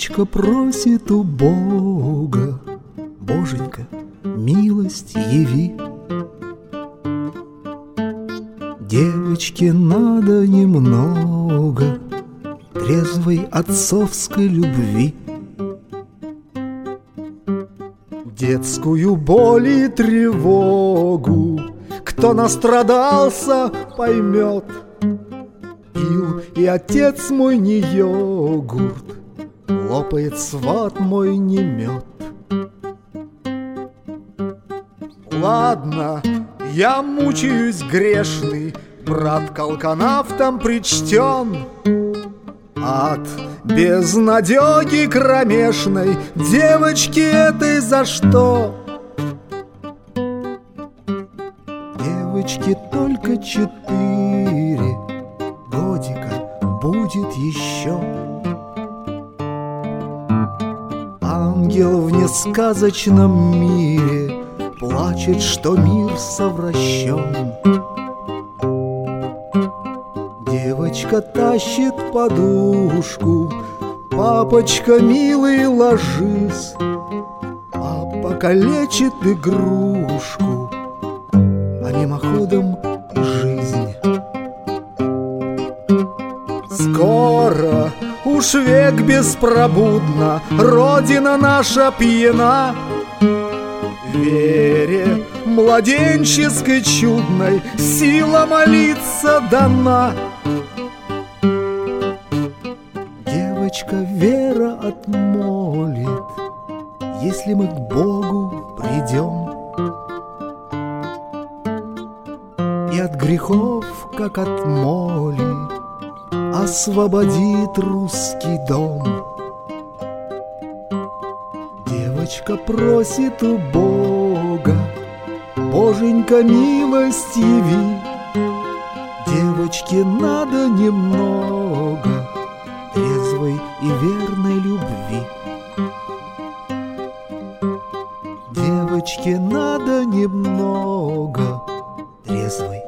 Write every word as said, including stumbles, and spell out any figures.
Девочка просит у Бога: Боженька, милость яви. Девочке надо немного трезвой отцовской любви. Детскую боль и тревогу кто настрадался, поймет. Пил и отец мой не йогурт, лопает сват мой не мед. Ладно, я мучаюсь грешный, брат к алканавтам причтен. От безнадеги кромешной девочки этой за что? Девочке только четыре годика будет еще. Ангел в несказочном мире плачет, что мир совращен. Девочка тащит подушку: папочка, милый, ложись. Папа калечит игрушку, а мимоходом и жизнь. Скоро уж век беспробудно Родина наша пьяна. Вере младенческой чудной сила молиться дана. Девочка вера отмолит, если мы к Богу придем, и от грехов, как от моли, освободит русский дом. Девочка просит у Бога: Боженька, милость яви. Девочке надо немного трезвой и верной любви. Девочке надо немного трезвой